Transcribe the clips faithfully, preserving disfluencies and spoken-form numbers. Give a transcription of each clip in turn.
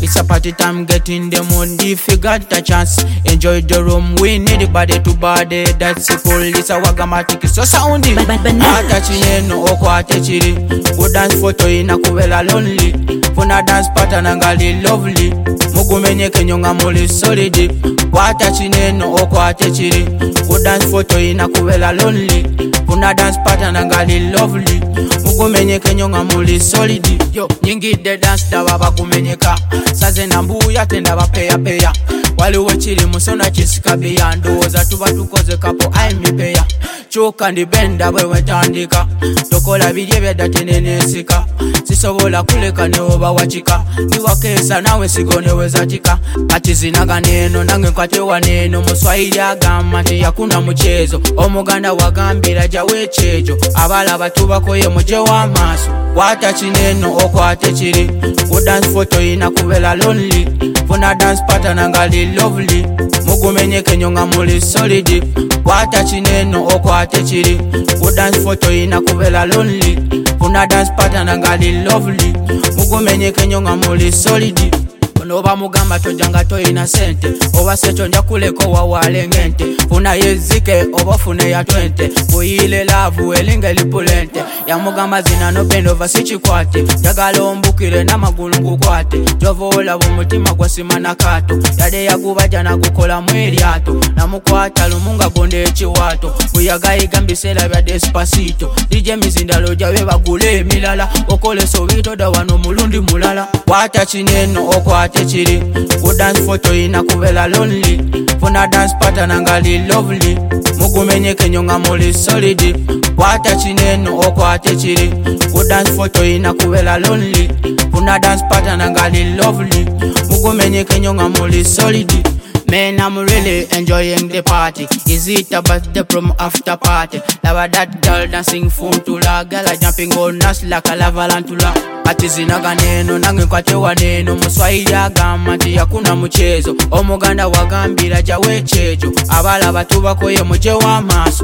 It's a party time, get in the mood. If you got a chance, enjoy the room. We need the body to body. That's cool. It's a wagamatic, so soundy. Ata chineno okwate chiri. Go dance photo ina kubela lonely. Funa dance pattern angali lovely. Mugumenye kenyonga muli solid. Wata chineno okwate chiri. Go dance photo ina kubela lonely. Funa dance pattern angali lovely. Mugumenye kenyonga muli solid. Yo, nyingi de dance dawa bakumenyeka. Saze nambuya tenda bapeya peya. Waliwo chiri musona chisikabiya. Ndoza tuba tukoze kapo aimipeya. Choka ndi benda bwe wetandika. Tokola bidye byedatenenesika. Sisobola kuleka neoba wachika. Niwakesa nawe sigone wezatika. Ati zinaga neno nange kwatewa neno. Muswahili agamba nti yakuna mchezo. Omuganda wagambira jawe chejo. Abala batuba koye muje wa maso. Wata chineno okwate chiri. Go dance photo ina kubela lonely. Funa dance pattern angali lovely. Mugumenye kenyonga muli solid. Wata chineno okwate chiri. Go dance photo ina kubela lonely. Funa dance pattern angali lovely. Mugumenye kenyonga muli solid. Oba mugamba tojanga toyina sente. Oba secho nja kuleko wawale ngente. Funa yezike oba fune ya twenty. Kuyile lavu elinge lipulente. Ya mugamba zina no bendo vasichi kwate. Jagala ombukire na magulu ngukwate. Jovola bumutima kwa simana kato. Yade ya gubaja na gukola mweli ato. Na mukwata lumunga gonde echiwato. Kuyaga igambisela bya Despacito. D J mizindalo jawe bagule milala. Okole sovito da wano mulundi mulala. Wata chineno okwate chiri. Go dance photo ina kubela lonely. Funa dance pattern angali lovely. Mugumenye kenyonga muli solid. Wata chineno okwate chiri. Go dance photo ina kubela lonely. Funa dance pattern angali lovely. Mugumenye kenyonga muli solid. Man, I'm really enjoying the party. Is it about the prom after party? Lava that girl dancing full to la. Girl jumping on us like a lavalantula. Ati zinaga neno nange kwatewa neno. Muswahili agamba nti yakuna mchezo. Omuganda wagambira jawe chejo. Abala batuba koye muje wa maso.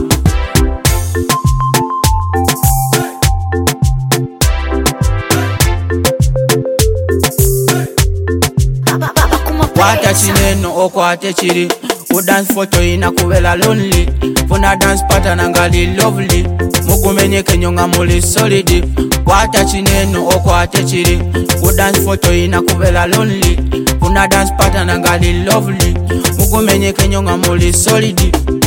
Wata chineno okwate chiri. Go dance photo ina kubela lonely. Funa dance pattern angali lovely. Mugumenye kenyonga muli solid. Wata chineno okwate chiri. Go dance photo ina kubela lonely. Funa dance pattern angali lovely. Mugumenye kenyonga muli solid.